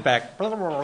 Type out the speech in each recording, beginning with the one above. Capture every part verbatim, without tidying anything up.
it back.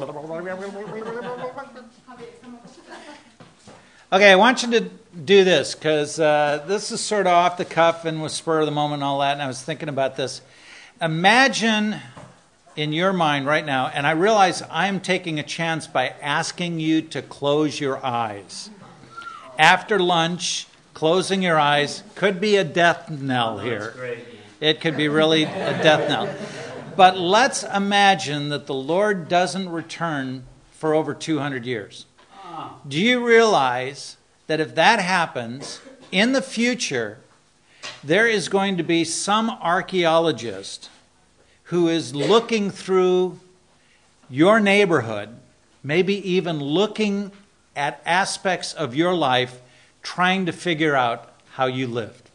Okay, I want you to do this because uh, this is sort of off the cuff and with spur of the moment and all that, and I was thinking about this. Imagine in your mind right now, and I realize I'm taking a chance by asking you to close your eyes. After lunch, closing your eyes could be a death knell here. It could be really a death knell. But let's imagine that the Lord doesn't return for over two hundred years. Do you realize that if that happens, in the future, there is going to be some archaeologist who is looking through your neighborhood, maybe even looking at aspects of your life, trying to figure out how you lived.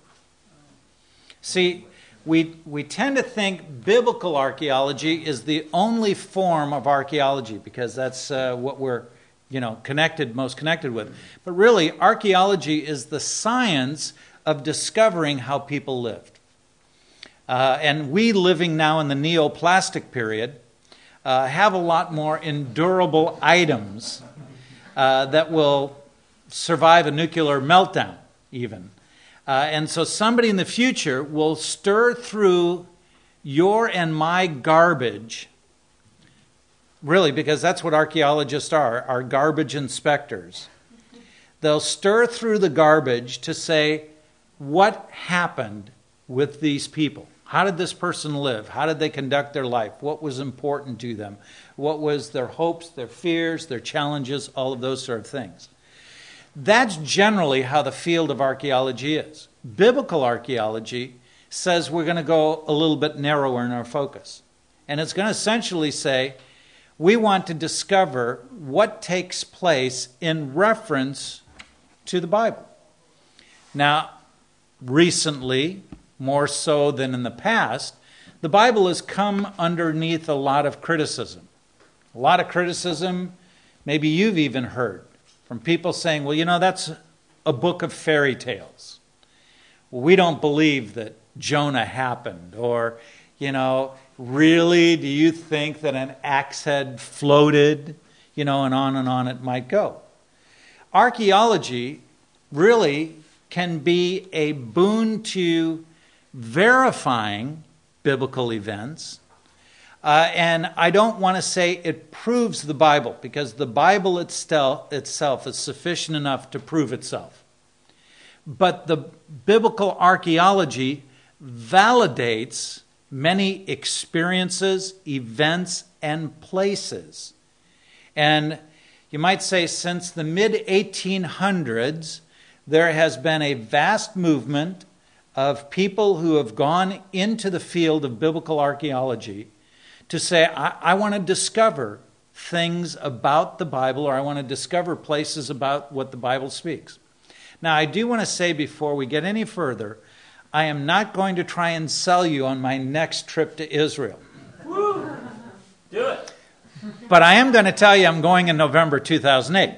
See, we we tend to think biblical archaeology is the only form of archaeology because that's uh, what we're, you know, connected, most connected with. But really, archaeology is the science of discovering how people lived. Uh, and we, living now in the neoplastic period, uh, have a lot more endurable items uh, that will survive a nuclear meltdown, even. Uh, and so somebody in the future will stir through your and my garbage, really, because that's what archaeologists are, are garbage inspectors. They'll stir through the garbage to say, what happened with these people? How did this person live? How did they conduct their life? What was important to them? What was their hopes, their fears, their challenges, all of those sort of things. That's generally how the field of archaeology is. Biblical archaeology says we're going to go a little bit narrower in our focus. And it's going to essentially say, we want to discover what takes place in reference to the Bible. Now, recently, more so than in the past, the Bible has come underneath a lot of criticism. A lot of criticism, maybe you've even heard, from people saying, well, you know, that's a book of fairy tales. Well, we don't believe that Jonah happened. Or, you know, really, do you think that an axe head floated? You know, and on and on it might go. Archaeology really can be a boon to verifying biblical events. Uh, and I don't want to say it proves the Bible, because the Bible itself, itself is sufficient enough to prove itself. But the biblical archaeology validates many experiences, events, and places. And you might say since the mid eighteen hundreds, there has been a vast movement of people who have gone into the field of biblical archaeology to say, I, I want to discover things about the Bible, or I want to discover places about what the Bible speaks. Now, I do want to say before we get any further, I am not going to try and sell you on my next trip to Israel. Woo! Do it. But I am going to tell you I'm going in November two thousand eight.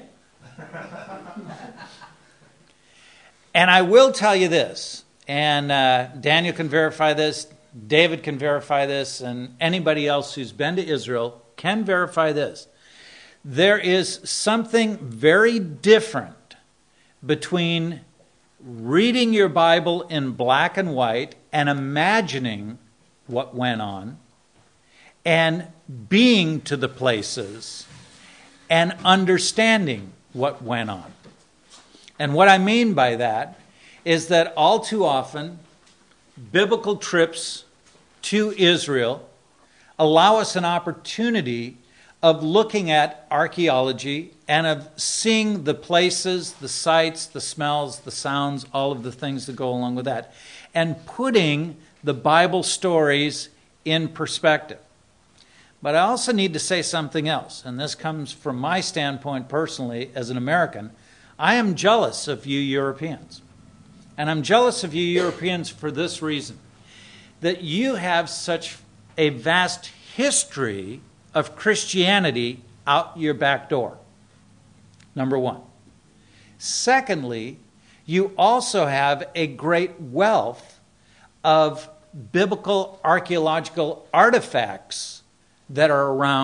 And I will tell you this, and uh, Daniel can verify this, David can verify this, and anybody else who's been to Israel can verify this. There is something very different between reading your Bible in black and white and imagining what went on, and being to the places and understanding what went on. And what I mean by that is that all too often, biblical trips to Israel allow us an opportunity of looking at archaeology and of seeing the places, the sights, the smells, the sounds, all of the things that go along with that, and putting the Bible stories in perspective. But I also need to say something else, and this comes from my standpoint personally as an American. I am jealous of you Europeans. And I'm jealous of you Europeans for this reason, that you have such a vast history of Christianity out your back door, number one. Secondly, you also have a great wealth of biblical archaeological artifacts that are around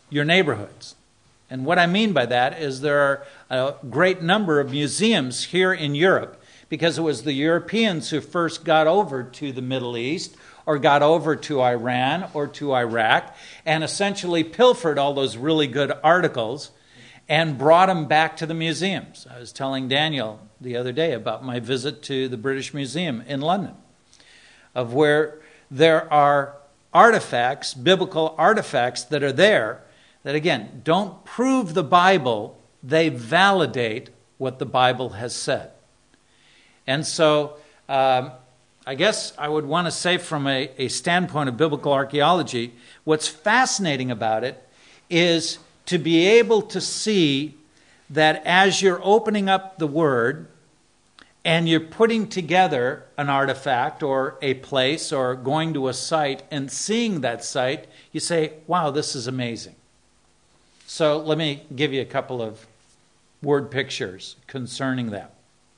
your neighborhoods. And what I mean by that is there are a great number of museums here in Europe, because it was the Europeans who first got over to the Middle East or got over to Iran or to Iraq and essentially pilfered all those really good articles and brought them back to the museums. I was telling Daniel the other day about my visit to the British Museum in London, of where there are artifacts, biblical artifacts that are there that, again, don't prove the Bible, they validate what the Bible has said. And so um, I guess I would want to say from a, a standpoint of biblical archaeology, what's fascinating about it is to be able to see that as you're opening up the Word and you're putting together an artifact or a place or going to a site and seeing that site, you say, wow, this is amazing. So let me give you a couple of word pictures concerning that.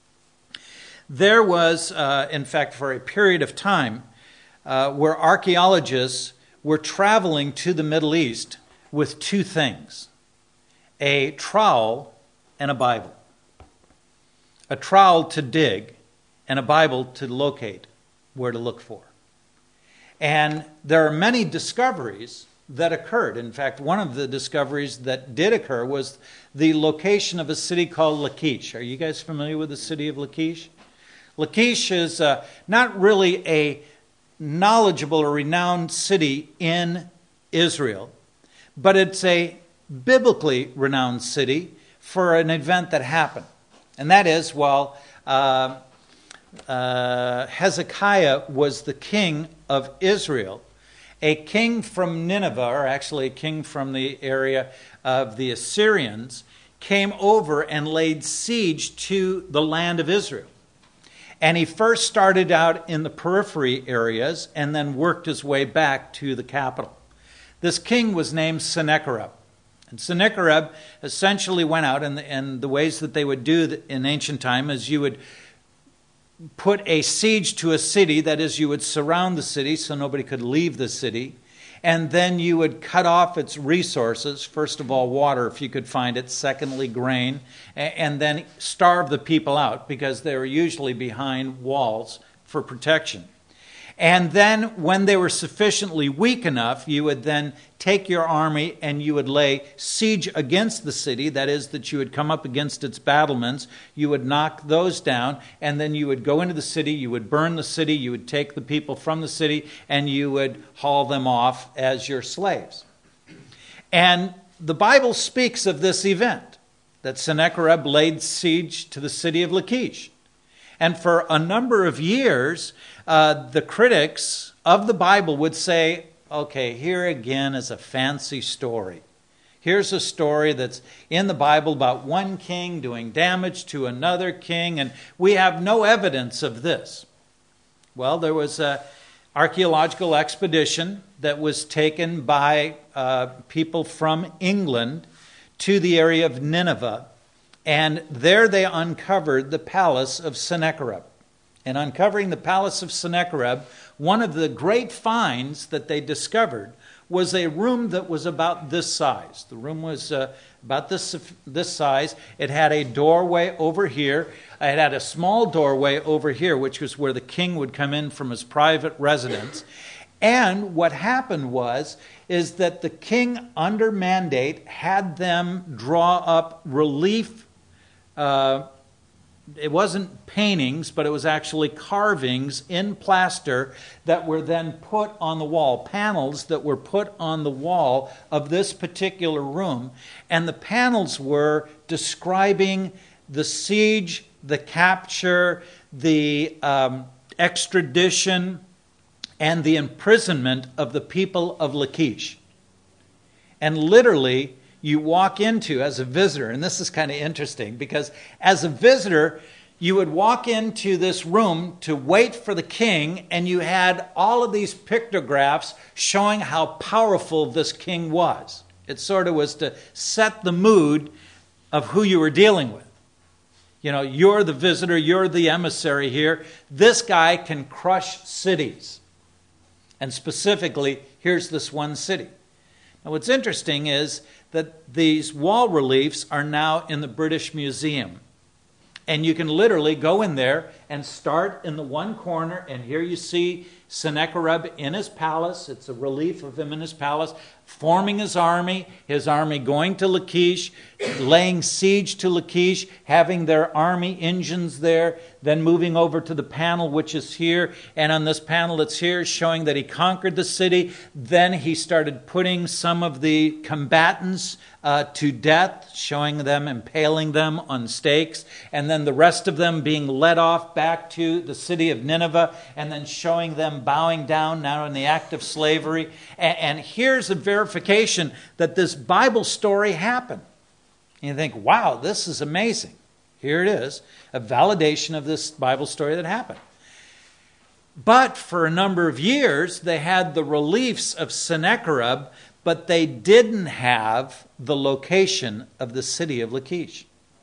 There was, uh, in fact, for a period of time, uh, where archaeologists were traveling to the Middle East with two things: a trowel and a Bible. A trowel to dig and a Bible to locate where to look for. And there are many discoveries that occurred. In fact, one of the discoveries that did occur was the location of a city called Lachish. Are you guys familiar with the city of Lachish? Lachish is uh, not really a knowledgeable or renowned city in Israel, but it's a biblically renowned city for an event that happened. And that is, while uh, uh, Hezekiah was the king of Israel, a king from Nineveh, or actually a king from the area of the Assyrians, came over and laid siege to the land of Israel. And he first started out in the periphery areas and then worked his way back to the capital. This king was named Sennacherib. And Sennacherib essentially went out, and the, and the ways that they would do in ancient time is you would put a siege to a city, that is, you would surround the city so nobody could leave the city, and then you would cut off its resources, first of all water if you could find it, secondly grain, and then starve the people out because they were usually behind walls for protection. And then when they were sufficiently weak enough, you would then take your army and you would lay siege against the city. That is, that you would come up against its battlements. You would knock those down, and then you would go into the city. You would burn the city. You would take the people from the city, and you would haul them off as your slaves. And the Bible speaks of this event, that Sennacherib laid siege to the city of Lachish. And for a number of years, uh, the critics of the Bible would say, okay, here again is a fancy story. Here's a story that's in the Bible about one king doing damage to another king, and we have no evidence of this. Well, there was an archaeological expedition that was taken by uh, people from England to the area of Nineveh. And there they uncovered the palace of Sennacherib. And uncovering the palace of Sennacherib, one of the great finds that they discovered was a room that was about this size. The room was uh, about this, this size. It had a doorway over here. It had a small doorway over here, which was where the king would come in from his private residence. And what happened was, is that the king, under mandate, had them draw up relief. Uh, it wasn't paintings, but it was actually carvings in plaster that were then put on the wall, panels that were put on the wall of this particular room. And the panels were describing the siege, the capture, the um, extradition, and the imprisonment of the people of Lachish. And literally, you walk into as a visitor, and this is kind of interesting because as a visitor, you would walk into this room to wait for the king, and you had all of these pictographs showing how powerful this king was. It sort of was to set the mood of who you were dealing with. You know, you're the visitor, you're the emissary here. This guy can crush cities. And specifically, here's this one city. And what's interesting is that these wall reliefs are now in the British Museum. And you can literally go in there and start in the one corner, and here you see Sennacherib in his palace. It's a relief of him in his palace, forming his army, his army going to Lachish, laying siege to Lachish, having their army engines there, then moving over to the panel which is here, and on this panel that's here showing that he conquered the city. Then he started putting some of the combatants uh, to death, showing them, impaling them on stakes, and then the rest of them being led off back to the city of Nineveh, and then showing them bowing down now in the act of slavery. And, and here's a verification that this Bible story happened. And you think, wow, this is amazing. Here it is, a validation of this Bible story that happened. But for a number of years, they had the reliefs of Sennacherib, but they didn't have the location of the city of Lachish.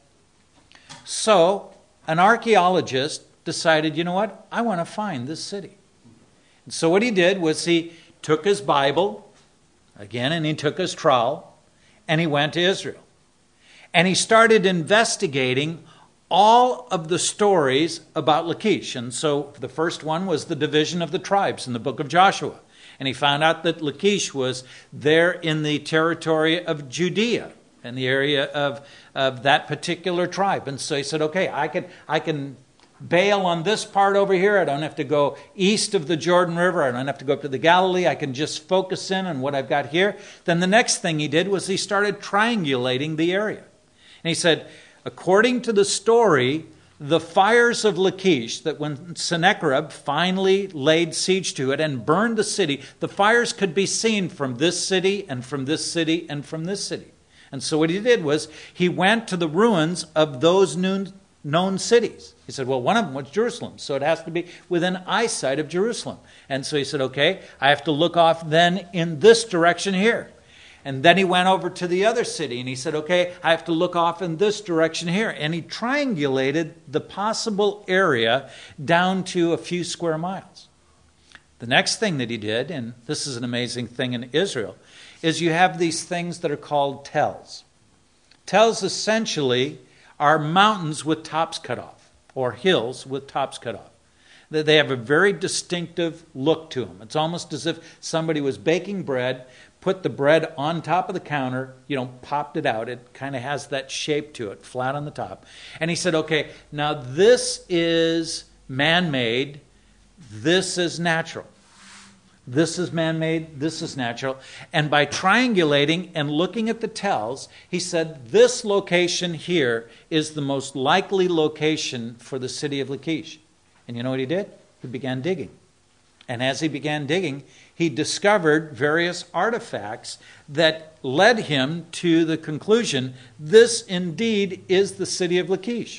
So an archaeologist decided, you know what, I want to find this city. And so what he did was he took his Bible, again, and he took his trowel, and he went to Israel. And he started investigating all of the stories about Lachish. And so the first one was the division of the tribes in the book of Joshua. And he found out that Lachish was there in the territory of Judea, in the area of, of that particular tribe. And so he said, okay, I can, I can bail on this part over here. I don't have to go east of the Jordan River. I don't have to go up to the Galilee. I can just focus in on what I've got here. Then the next thing he did was he started triangulating the area. And he said, according to the story, the fires of Lachish, that when Sennacherib finally laid siege to it and burned the city, the fires could be seen from this city and from this city and from this city. And so what he did was he went to the ruins of those known cities. He said, well, one of them was Jerusalem, so it has to be within eyesight of Jerusalem. And so he said, okay, I have to look off then in this direction here. And then he went over to the other city and he said, okay, I have to look off in this direction here. And he triangulated the possible area down to a few square miles. The next thing that he did, and this is an amazing thing in Israel, is you have these things that are called tells. Tells essentially are mountains with tops cut off, or hills with tops cut off. They have a very distinctive look to them. It's almost as if somebody was baking bread, put the bread on top of the counter, you know, popped it out. It kind of has that shape to it, flat on the top. And he said, okay, now this is man-made, this is natural. This is man-made, this is natural. And by triangulating and looking at the tells, he said this location here is the most likely location for the city of Lachish. And you know what he did? He began digging. And as he began digging, he discovered various artifacts that led him to the conclusion, this indeed is the city of Lachish.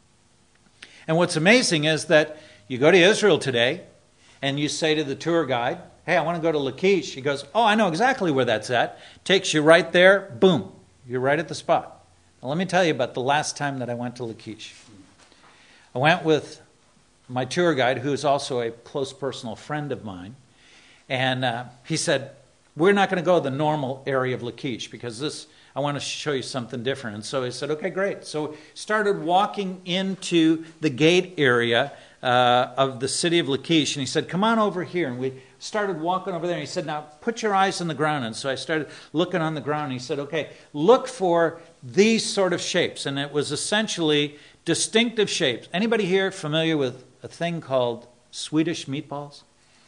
And what's amazing is that you go to Israel today, and you say to the tour guide, hey, I want to go to Lachish. He goes, oh, I know exactly where that's at. Takes you right there, boom, you're right at the spot. Now let me tell you about the last time that I went to Lachish. I went with my tour guide, who is also a close personal friend of mine, and uh, he said, we're not going to go to the normal area of Lachish because this, I want to show you something different. And so he said, okay, great. So started walking into the gate area uh, of the city of Lachish, and he said, come on over here. And we started walking over there, and he said, now put your eyes on the ground. And so I started looking on the ground, and he said, okay, look for these sort of shapes. And it was essentially distinctive shapes. Anybody here familiar with a thing called Swedish meatballs?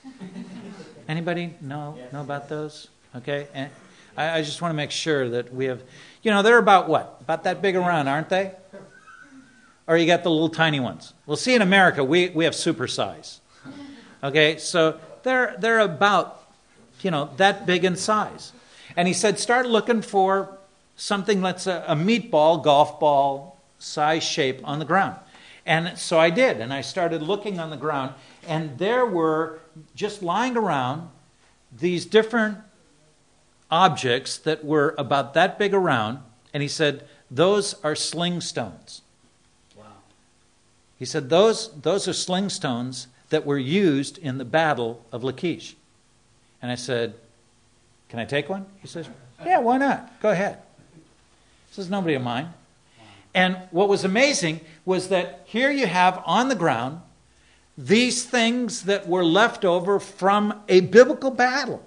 Anybody know know about those? Okay, and I, I just want to make sure that we have, you know, they're about what? About that big around, aren't they? Or you got the little tiny ones. Well, see, in America, we, we have super size. Okay, so they're they're about, you know, that big in size. And he said, start looking for something that's a, a meatball, golf ball size shape on the ground. And so I did, and I started looking on the ground, and there were, just lying around, these different objects that were about that big around, and he said, those are sling stones. Wow. He said, those, those are sling stones that were used in the battle of Lachish. And I said, Can I take one? He says, yeah, why not? Go ahead. He says, nobody will mind. And what was amazing was that here you have on the ground these things that were left over from a biblical battle.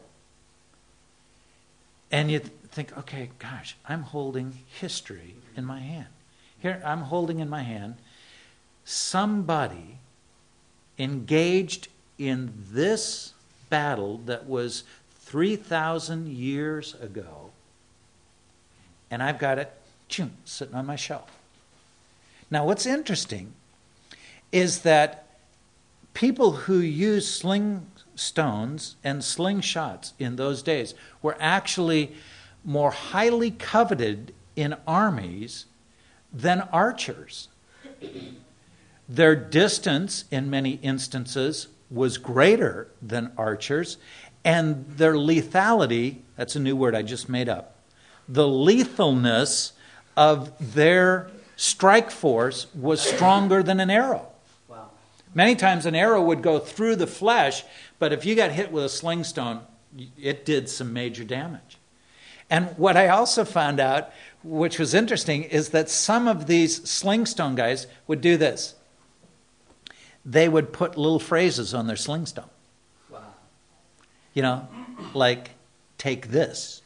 And you think, okay, gosh, I'm holding history in my hand. Here, I'm holding in my hand somebody engaged in this battle that was three thousand years ago, and I've got it choom, sitting on my shelf. Now, what's interesting is that people who used sling stones and slingshots in those days were actually more highly coveted in armies than archers. Their distance, in many instances, was greater than archers, and their lethality, that's a new word I just made up, the lethalness of their strike force was stronger than an arrow. Wow. Many times an arrow would go through the flesh, but if you got hit with a sling stone, it did some major damage. And what I also found out, which was interesting, is that some of these sling stone guys would do this. They would put little phrases on their sling stone. Wow. You know, like, take this.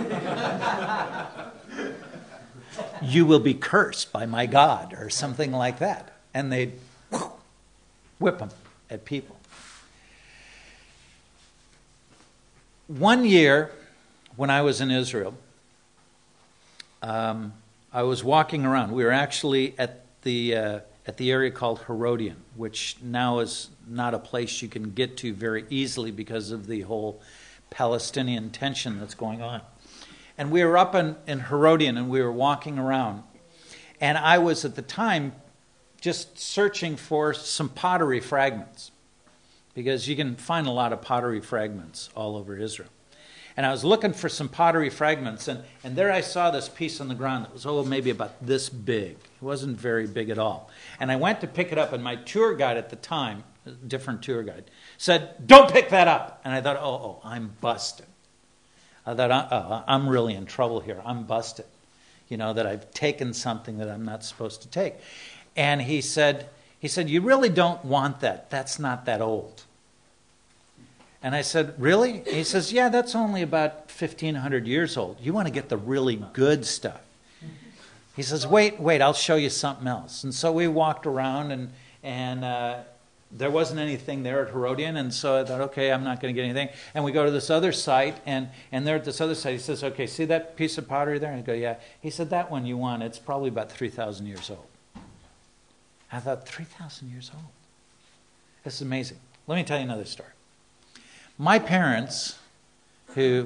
You will be cursed by my God, or something like that. And they'd whip them at people. One year, when I was in Israel, um, I was walking around. We were actually at the uh, at the area called Herodian, which now is not a place you can get to very easily because of the whole Palestinian tension that's going on. And we were up in, in Herodian, and we were walking around. And I was, at the time, just searching for some pottery fragments, because you can find a lot of pottery fragments all over Israel. And I was looking for some pottery fragments, and, and there I saw this piece on the ground that was, oh, maybe about this big. It wasn't very big at all. And I went to pick it up, and my tour guide at the time, a different tour guide, said, don't pick that up. And I thought, oh, oh, I'm busted. I thought, oh, I'm really in trouble here. I'm busted. You know, that I've taken something that I'm not supposed to take. And he said, he said, you really don't want that. That's not that old. And I said, really? He says, yeah, that's only about fifteen hundred years old. You want to get the really good stuff. He says, wait, wait, I'll show you something else. And so we walked around, and and uh, there wasn't anything there at Herodian. And so I thought, okay, I'm not going to get anything. And we go to this other site, and, and there at this other site, he says, okay, see that piece of pottery there? And I go, yeah. He said, that one you want, it's probably about three thousand years old. I thought, three thousand years old? This is amazing. Let me tell you another story. My parents, who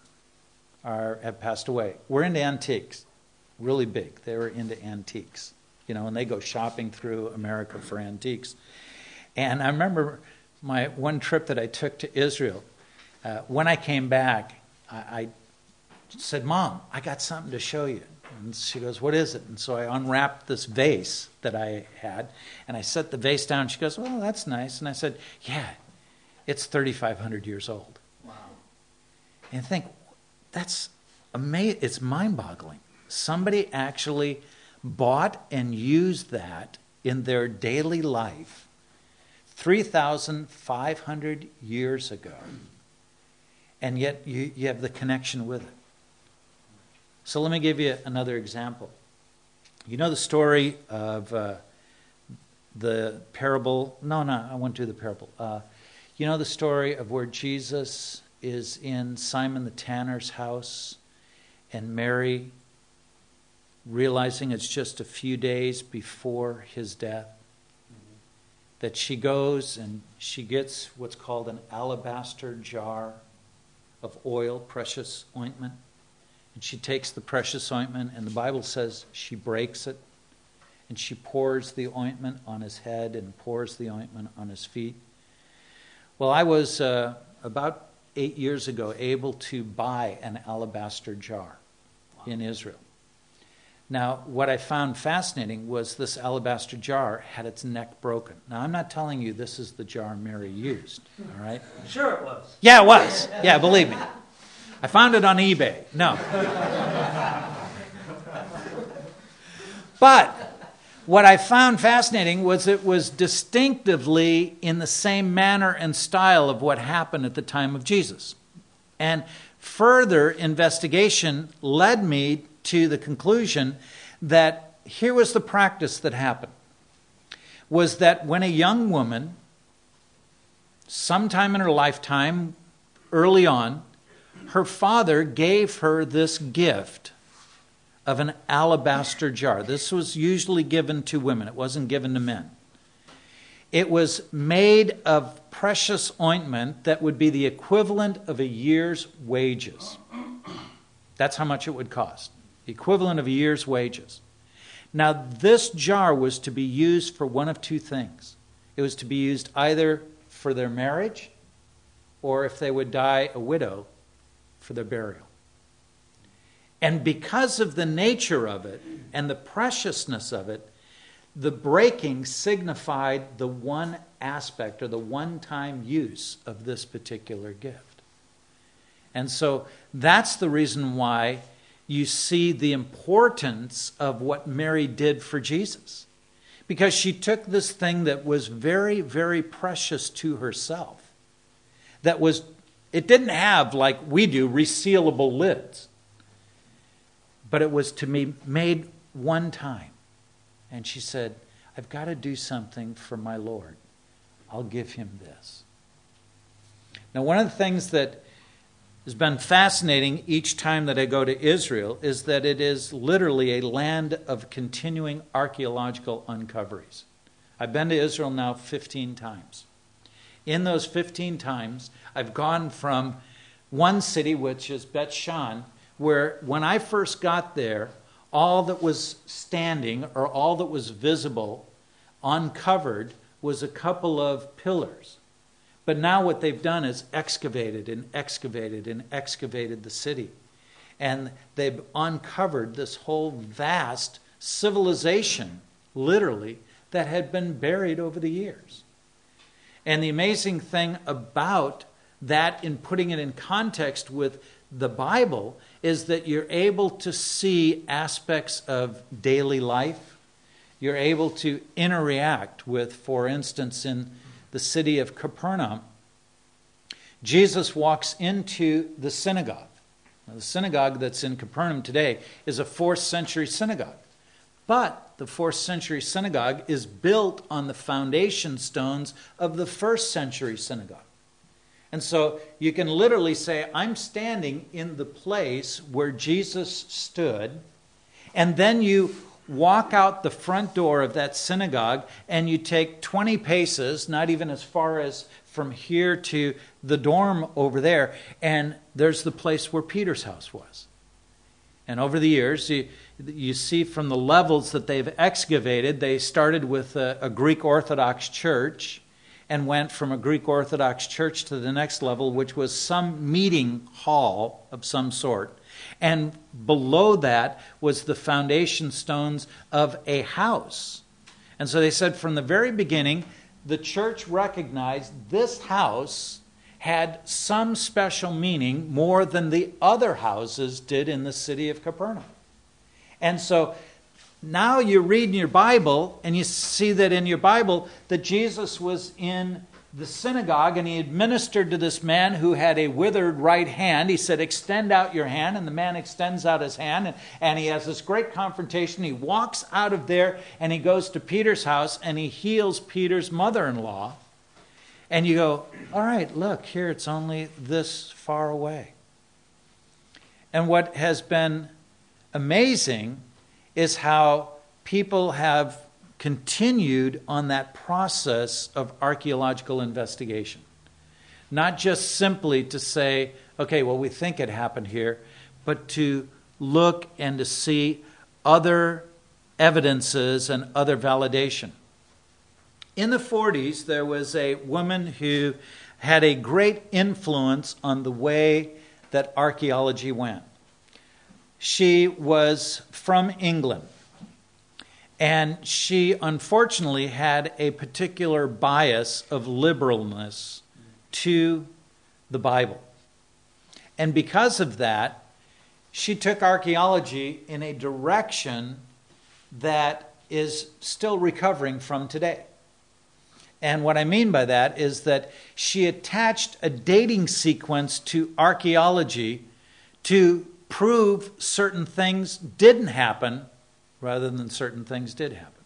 are have passed away, were into antiques, really big. They were into antiques, you know, and they go shopping through America for antiques. And I remember my one trip that I took to Israel. Uh, when I came back, I, I said, Mom, I got something to show you. And she goes, what is it? And so I unwrapped this vase that I had, and I set the vase down. She goes, well, that's nice. And I said, yeah, it's thirty-five hundred years old. Wow. And I think, that's amazing. It's mind-boggling. Somebody actually bought and used that in their daily life three thousand five hundred years ago. And yet you, you have the connection with it. So let me give you another example. You know the story of uh, the parable? No, no, I won't do the parable. Uh, you know the story of where Jesus is in Simon the tanner's house, and Mary, realizing it's just a few days before his death, mm-hmm. that she goes and she gets what's called an alabaster jar of oil, precious ointment. And she takes the precious ointment, and the Bible says she breaks it, and she pours the ointment on his head and pours the ointment on his feet. Well, I was uh, about eight years ago able to buy an alabaster jar wow. in Israel. Now, what I found fascinating was this alabaster jar had its neck broken. Now, I'm not telling you this is the jar Mary used, all right? Sure it was. Yeah, it was. Yeah, believe me. I found it on eBay. No. But what I found fascinating was it was distinctively in the same manner and style of what happened at the time of Jesus. And further investigation led me to the conclusion that here was the practice that happened. Was that when a young woman, sometime in her lifetime, early on, her father gave her this gift of an alabaster jar. This was usually given to women. It wasn't given to men. It was made of precious ointment that would be the equivalent of a year's wages. That's how much it would cost. The equivalent of a year's wages. Now, this jar was to be used for one of two things. It was to be used either for their marriage, or if they would die a widow, for their burial. And because of the nature of it and the preciousness of it, the breaking signified the one aspect or the one-time use of this particular gift. And so that's the reason why you see the importance of what Mary did for Jesus. Because she took this thing that was very, very precious to herself. That was, it didn't have, like we do, resealable lids. But it was to be made one time. And she said, I've got to do something for my Lord. I'll give him this. Now, one of the things that has been fascinating each time that I go to Israel is that it is literally a land of continuing archaeological uncoveries. I've been to Israel now fifteen times. In those fifteen times, I've gone from one city, which is Bet Shan, where when I first got there, all that was standing or all that was visible, uncovered, was a couple of pillars. But now what they've done is excavated and excavated and excavated the city. And they've uncovered this whole vast civilization, literally, that had been buried over the years. And the amazing thing about that, in putting it in context with the Bible, is that you're able to see aspects of daily life. You're able to interact with, for instance, in the city of Capernaum, Jesus walks into the synagogue. Now, the synagogue that's in Capernaum today is a fourth century synagogue. But the fourth century synagogue is built on the foundation stones of the first century synagogue. And so you can literally say, I'm standing in the place where Jesus stood, and then you walk out the front door of that synagogue and you take twenty paces, not even as far as from here to the dorm over there, and there's the place where Peter's house was. And over the years, you, you see from the levels that they've excavated, they started with a, a Greek Orthodox church and went from a Greek Orthodox church to the next level, which was some meeting hall of some sort. And below that was the foundation stones of a house. And so they said from the very beginning, the church recognized this house had some special meaning more than the other houses did in the city of Capernaum. And so now you read in your Bible, and you see that in your Bible that Jesus was in the synagogue, and he administered to this man who had a withered right hand. He said, extend out your hand, and the man extends out his hand, and, and he has this great confrontation. He walks out of there, and he goes to Peter's house, and he heals Peter's mother-in-law. And you go, all right, look, here it's only this far away. And what has been amazing is how people have continued on that process of archaeological investigation. Not just simply to say, okay, well, we think it happened here, but to look and to see other evidences and other validation. In the forties, there was a woman who had a great influence on the way that archaeology went. She was from England. And she, unfortunately, had a particular bias of liberalness to the Bible. And because of that, she took archaeology in a direction that is still recovering from today. And what I mean by that is that she attached a dating sequence to archaeology to prove certain things didn't happen rather than certain things did happen.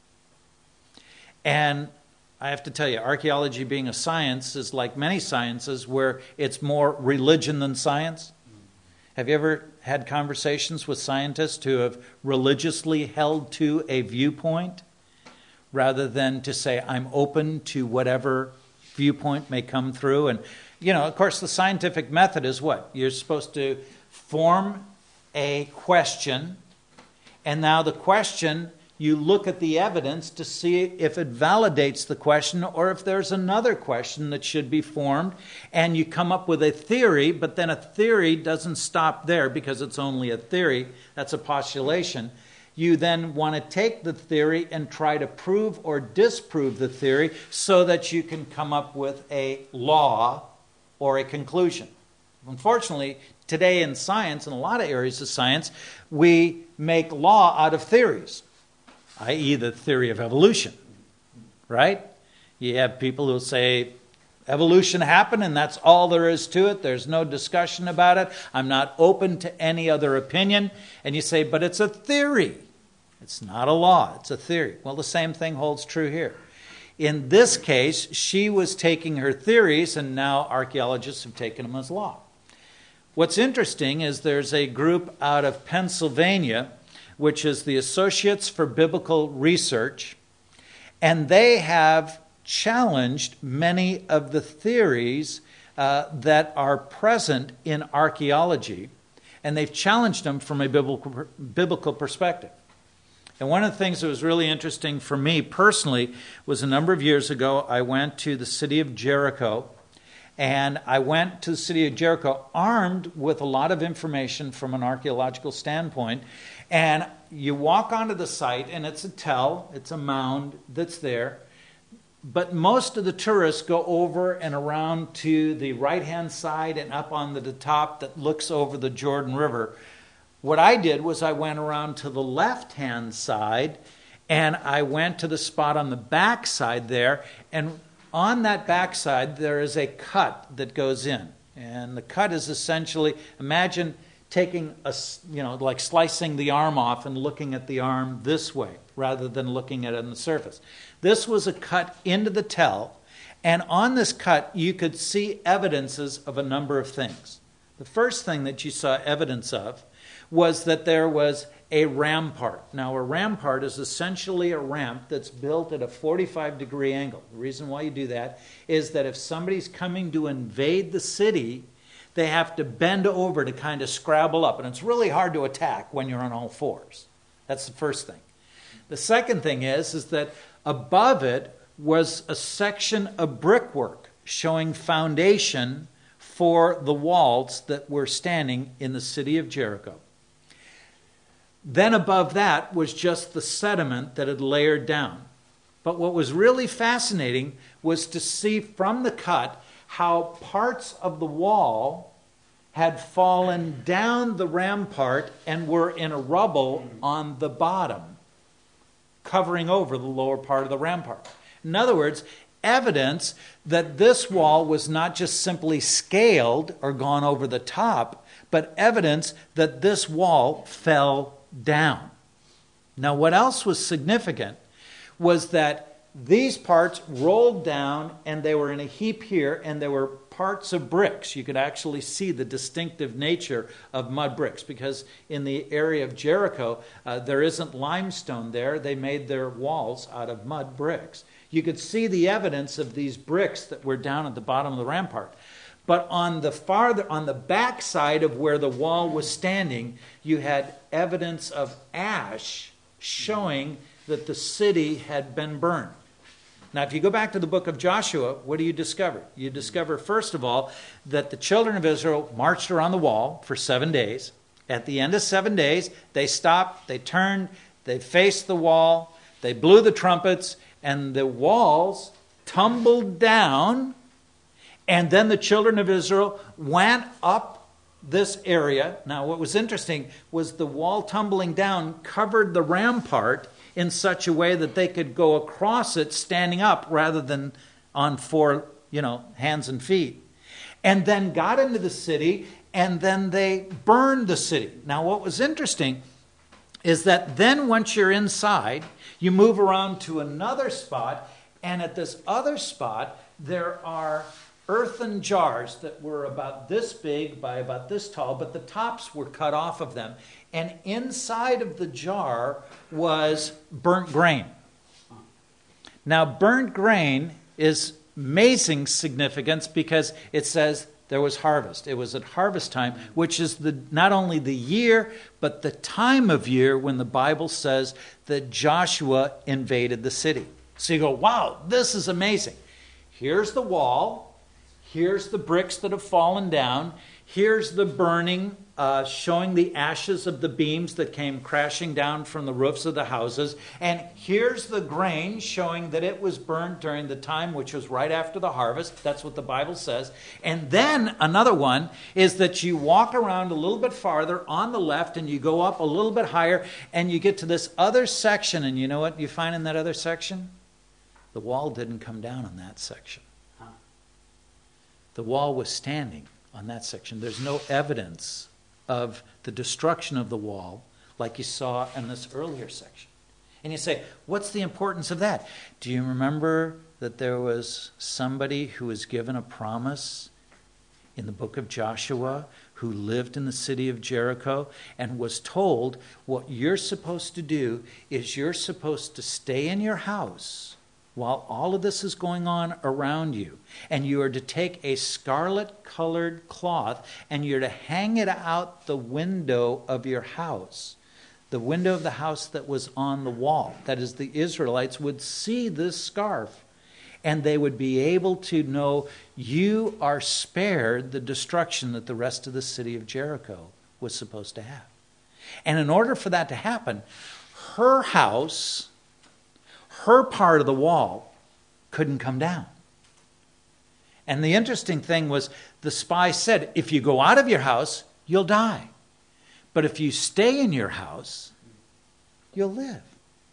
And I have to tell you, archaeology being a science is like many sciences where it's more religion than science. Have you ever had conversations with scientists who have religiously held to a viewpoint rather than to say, I'm open to whatever viewpoint may come through? And, you know, of course, the scientific method is what? You're supposed to form a question, and now the question, you look at the evidence to see if it validates the question or if there's another question that should be formed, and you come up with a theory, but then a theory doesn't stop there because it's only a theory. That's a postulation. You then want to take the theory and try to prove or disprove the theory so that you can come up with a law or a conclusion. Unfortunately, today in science, in a lot of areas of science, we make law out of theories, that is the theory of evolution, right? You have people who say evolution happened and that's all there is to it. There's no discussion about it. I'm not open to any other opinion. And you say, but it's a theory. It's not a law. It's a theory. Well, the same thing holds true here. In this case, she was taking her theories and now archaeologists have taken them as law. What's interesting is there's a group out of Pennsylvania, which is the Associates for Biblical Research, and they have challenged many of the theories uh, that are present in archaeology, and they've challenged them from a biblical, biblical perspective. And one of the things that was really interesting for me personally was a number of years ago, I went to the city of Jericho, and I went to the city of Jericho armed with a lot of information from an archaeological standpoint. And you walk onto the site, and it's a tell, it's a mound that's there. But most of the tourists go over and around to the right-hand side and up on the top that looks over the Jordan River. What I did was I went around to the left-hand side, and I went to the spot on the back side there, and on that backside, there is a cut that goes in. And the cut is essentially, imagine taking a, you know, like slicing the arm off and looking at the arm this way rather than looking at it on the surface. This was a cut into the tell, and on this cut, you could see evidences of a number of things. The first thing that you saw evidence of was that there was a rampart. Now, a rampart is essentially a ramp that's built at a forty-five degree angle. The reason why you do that is that if somebody's coming to invade the city, they have to bend over to kind of scrabble up. And it's really hard to attack when you're on all fours. That's the first thing. The second thing is, is that above it was a section of brickwork showing foundation for the walls that were standing in the city of Jericho. Then above that was just the sediment that had layered down. But what was really fascinating was to see from the cut how parts of the wall had fallen down the rampart and were in a rubble on the bottom, covering over the lower part of the rampart. In other words, evidence that this wall was not just simply scaled or gone over the top, but evidence that this wall fell down. Now, what else was significant was that these parts rolled down and they were in a heap here, and there were parts of bricks. You could actually see the distinctive nature of mud bricks, because in the area of Jericho, uh, there isn't limestone there. They made their walls out of mud bricks. You could see the evidence of these bricks that were down at the bottom of the rampart. But on the farther, on the back side of where the wall was standing, you had evidence of ash showing that the city had been burned. Now, if you go back to the book of Joshua, what do you discover? You discover, first of all, that the children of Israel marched around the wall for seven days. At the end of seven days, they stopped, they turned, they faced the wall, they blew the trumpets, and the walls tumbled down. And then the children of Israel went up this area. Now, what was interesting was the wall tumbling down covered the rampart in such a way that they could go across it standing up rather than on four, you know, hands and feet. And then got into the city, and then they burned the city. Now, what was interesting is that then once you're inside, you move around to another spot, and at this other spot, there are earthen jars that were about this big by about this tall, but the tops were cut off of them. And inside of the jar was burnt grain. Now, burnt grain is amazing significance because it says there was harvest. It was at harvest time, which is the not only the year, but the time of year when the Bible says that Joshua invaded the city. So you go, wow, this is amazing. Here's the wall. Here's the bricks that have fallen down. Here's the burning, uh, showing the ashes of the beams that came crashing down from the roofs of the houses. And here's the grain showing that it was burned during the time which was right after the harvest. That's what the Bible says. And then another one is that you walk around a little bit farther on the left and you go up a little bit higher and you get to this other section. And you know what you find in that other section? The wall didn't come down on that section. The wall was standing on that section. There's no evidence of the destruction of the wall like you saw in this earlier section. And you say, what's the importance of that? Do you remember that there was somebody who was given a promise in the book of Joshua who lived in the city of Jericho and was told what you're supposed to do is you're supposed to stay in your house while all of this is going on around you, and you are to take a scarlet-colored cloth, and you're to hang it out the window of your house, the window of the house that was on the wall. That is, the Israelites would see this scarf, and they would be able to know you are spared the destruction that the rest of the city of Jericho was supposed to have. And in order for that to happen, her house, her part of the wall couldn't come down. And the interesting thing was the spy said, if you go out of your house, you'll die. But if you stay in your house, you'll live.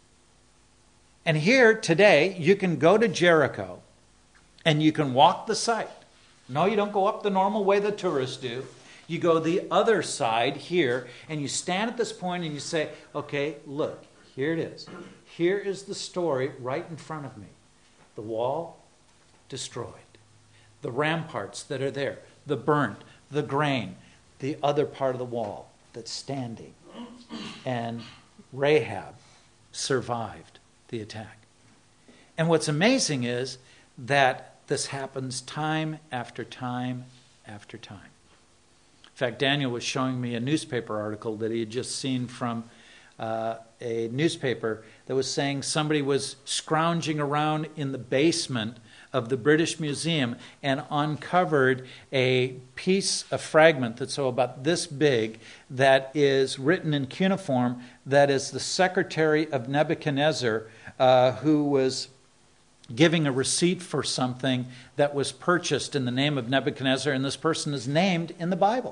And here today, you can go to Jericho and you can walk the site. No, you don't go up the normal way the tourists do. You go the other side here and you stand at this point and you say, okay, look, here it is. Here is the story right in front of me. The wall destroyed. The ramparts that are there. The burnt. The grain. The other part of the wall that's standing. And Rahab survived the attack. And what's amazing is that this happens time after time after time. In fact, Daniel was showing me a newspaper article that he had just seen from Uh, a newspaper that was saying somebody was scrounging around in the basement of the British Museum and uncovered a piece, a fragment that's so about this big that is written in cuneiform that is the secretary of Nebuchadnezzar uh, who was giving a receipt for something that was purchased in the name of Nebuchadnezzar, and this person is named in the Bible.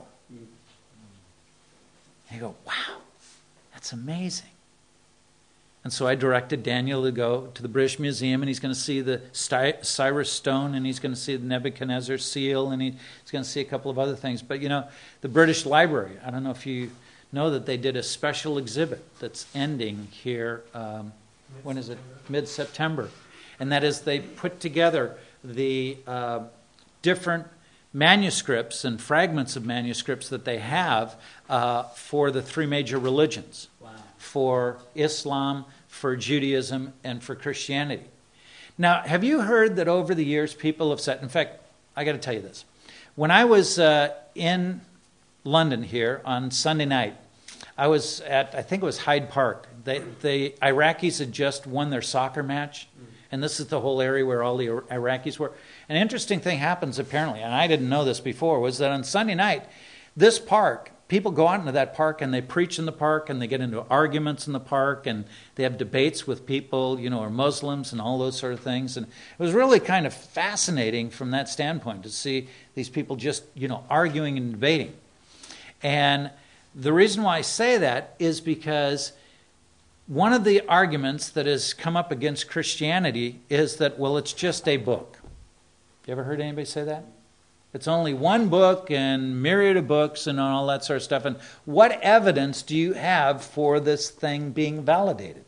And you go, wow. That's amazing. And so I directed Daniel to go to the British Museum, and he's going to see the Cyrus stone, and he's going to see the Nebuchadnezzar seal, and he's going to see a couple of other things. But, you know, the British Library, I don't know if you know that they did a special exhibit that's ending here, um, when is it? Mid-September. And that is they put together the uh, different manuscripts and fragments of manuscripts that they have uh, for the three major religions. Wow. For Islam, for Judaism, and for Christianity. Now, have you heard that over the years people have said, in fact, I got to tell you this. When I was uh, in London here on Sunday night, I was at, I think it was Hyde Park. They, the Iraqis had just won their soccer match, and this is the whole area where all the Iraqis were. An interesting thing happens apparently, and I didn't know this before, was that on Sunday night, this park, people go out into that park and they preach in the park and they get into arguments in the park and they have debates with people, you know, or Muslims and all those sort of things. And it was really kind of fascinating from that standpoint to see these people just, you know, arguing and debating. And the reason why I say that is because one of the arguments that has come up against Christianity is that, well, it's just a book. You ever heard anybody say that? It's only one book and myriad of books and all that sort of stuff. And what evidence do you have for this thing being validated?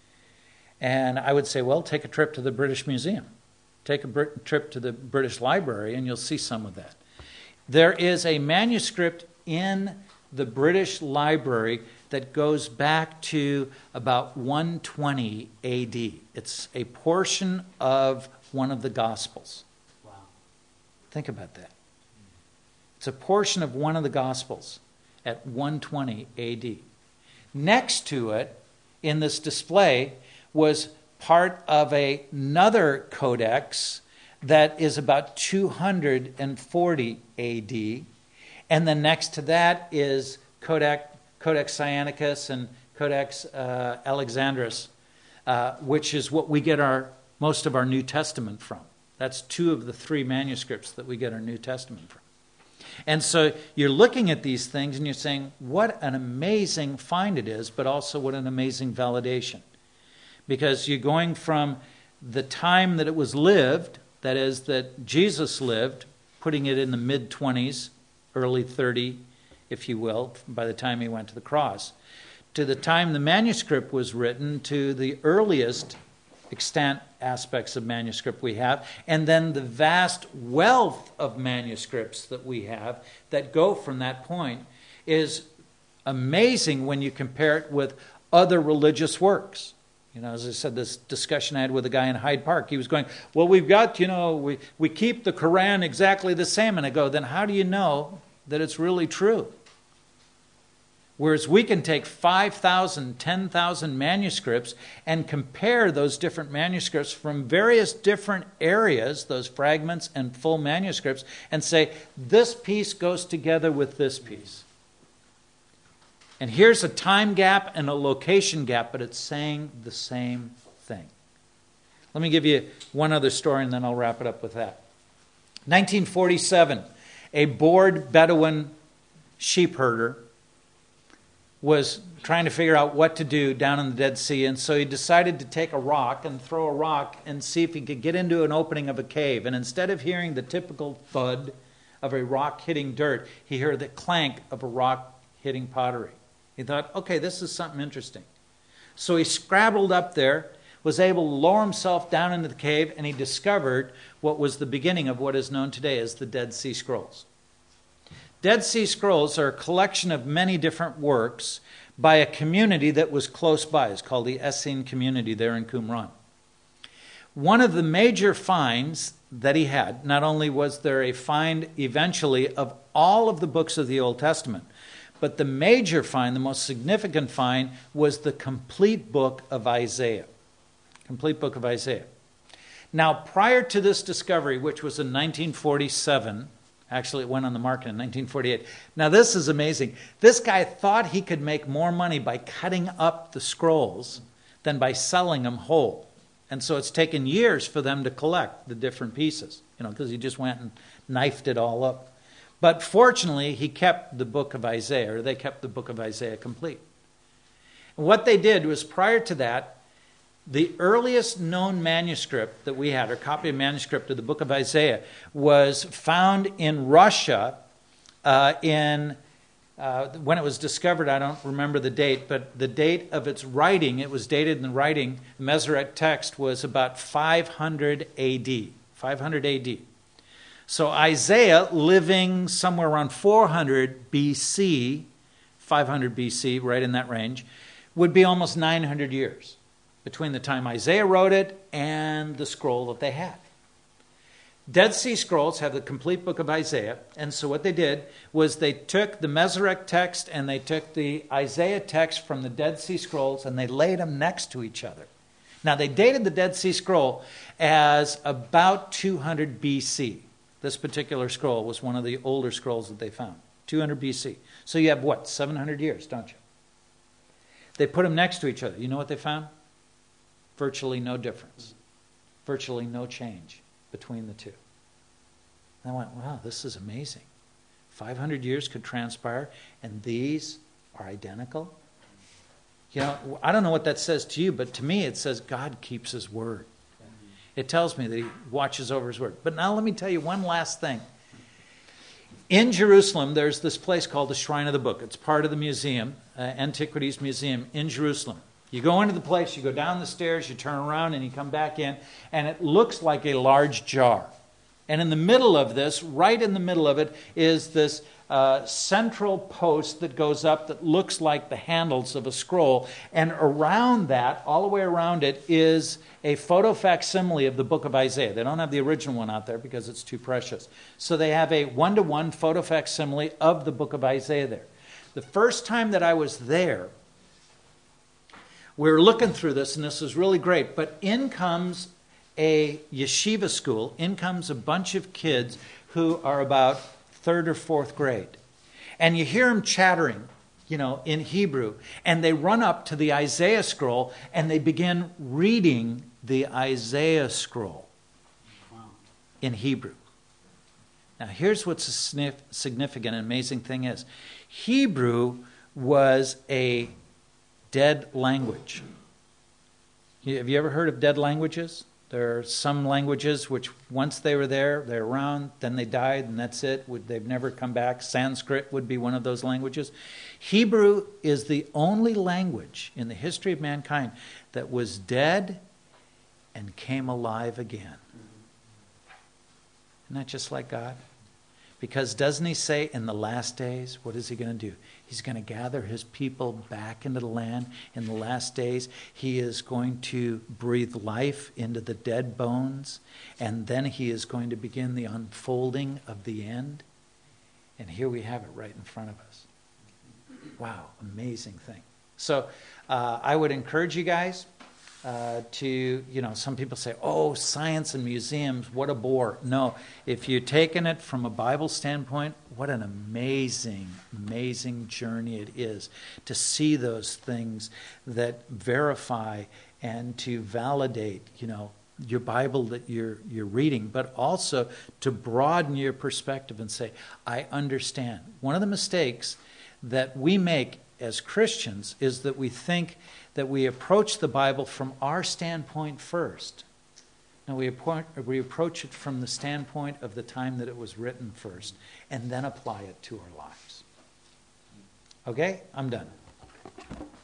And I would say, well, take a trip to the British Museum. Take a Brit- trip to the British Library and you'll see some of that. There is a manuscript in the British Library that goes back to about one twenty A D. It's a portion of one of the Gospels. Wow. Think about that. It's a portion of one of the Gospels at one twenty A D. Next to it, in this display, was part of a, another codex that is about two hundred forty A D. And then next to that is Codex, Codex Sinaiticus and Codex uh, Alexandrinus, uh, which is what we get our most of our New Testament from. That's two of the three manuscripts that we get our New Testament from. And so you're looking at these things and you're saying, what an amazing find it is, but also what an amazing validation. Because you're going from the time that it was lived, that is, that Jesus lived, putting it in the mid-twenties, early thirty, if you will, by the time he went to the cross, to the time the manuscript was written, to the earliest extant aspects of manuscript we have, and then the vast wealth of manuscripts that we have that go from that point is amazing when you compare it with other religious works. You know, as I said, this discussion I had with a guy in Hyde Park, he was going, well, we've got, you know, we, we keep the Quran exactly the same. And I go, then how do you know that it's really true? Whereas we can take five thousand, ten thousand manuscripts and compare those different manuscripts from various different areas, those fragments and full manuscripts, and say, this piece goes together with this piece. And here's a time gap and a location gap, but it's saying the same thing. Let me give you one other story and then I'll wrap it up with that. nineteen forty-seven, a bored Bedouin sheep herder was trying to figure out what to do down in the Dead Sea, and so he decided to take a rock and throw a rock and see if he could get into an opening of a cave. And instead of hearing the typical thud of a rock hitting dirt, he heard the clank of a rock hitting pottery. He thought, okay, this is something interesting. So he scrabbled up there, was able to lower himself down into the cave, and he discovered what was the beginning of what is known today as the Dead Sea Scrolls. Dead Sea Scrolls are a collection of many different works by a community that was close by. It's called the Essene community there in Qumran. One of the major finds that he had, not only was there a find eventually of all of the books of the Old Testament, but the major find, the most significant find, was the complete book of Isaiah. Complete book of Isaiah. Now, prior to this discovery, which was in nineteen forty-seven, actually it went on the market in nineteen forty-eight. Now, this is amazing. This guy thought he could make more money by cutting up the scrolls than by selling them whole. And so it's taken years for them to collect the different pieces, you know, because he just went and knifed it all up. But fortunately, he kept the book of Isaiah, or they kept the book of Isaiah complete. And what they did was, prior to that, the earliest known manuscript that we had, or copy of manuscript of the book of Isaiah, was found in Russia uh, in, uh, when it was discovered, I don't remember the date, but the date of its writing, it was dated in the writing, the Masoretic text was about five hundred A D. five hundred A D. So Isaiah, living somewhere around four hundred B C, five hundred B C, right in that range, would be almost nine hundred years between the time Isaiah wrote it and the scroll that they had. Dead Sea Scrolls have the complete book of Isaiah, and so what they did was they took the Masoretic text and they took the Isaiah text from the Dead Sea Scrolls and they laid them next to each other. Now, they dated the Dead Sea Scroll as about two hundred B C. This particular scroll was one of the older scrolls that they found, two hundred B C. So you have, what, seven hundred years, don't you? They put them next to each other. You know what they found? Virtually no difference. Virtually no change between the two. And I went, wow, this is amazing. five hundred years could transpire, and these are identical? You know, I don't know what that says to you, but to me it says God keeps his word. It tells me that he watches over his word. But now let me tell you one last thing. In Jerusalem, there's this place called the Shrine of the Book. It's part of the museum, uh, Antiquities Museum in Jerusalem. You go into the place, you go down the stairs, you turn around, and you come back in, and it looks like a large jar. And in the middle of this, right in the middle of it, is this uh, central post that goes up that looks like the handles of a scroll. And around that, all the way around it, is a photo facsimile of the book of Isaiah. They don't have the original one out there because it's too precious. So they have a one-to-one photo facsimile of the book of Isaiah there. The first time that I was there, we were looking through this, and this was really great. But in comes a yeshiva school. In comes a bunch of kids who are about third or fourth grade. And you hear them chattering, you know, in Hebrew. And they run up to the Isaiah scroll, and they begin reading the Isaiah scroll in Hebrew. Now, here's what's a significant and amazing thing is. Hebrew was a dead language. Have you ever heard of dead languages? There are some languages which once they were there, they're around, then they died, and that's it. They've never come back. Sanskrit would be one of those languages. Hebrew is the only language in the history of mankind that was dead and came alive again. Isn't that just like God? Because doesn't he say in the last days, what is he going to do? He's going to gather his people back into the land in the last days. He is going to breathe life into the dead bones. And then he is going to begin the unfolding of the end. And here we have it right in front of us. Wow, amazing thing. So uh, I would encourage you guys uh, to, you know, some people say, oh, science and museums, what a bore. No, if you're taking it from a Bible standpoint, what an amazing, amazing journey it is to see those things that verify and to validate, you know, your Bible that you're you're reading, but also to broaden your perspective and say, I understand. One of the mistakes that we make as Christians is that we think that we approach the Bible from our standpoint first. No, we, appoint, we approach it from the standpoint of the time that it was written first, and then apply it to our lives. Okay? I'm done.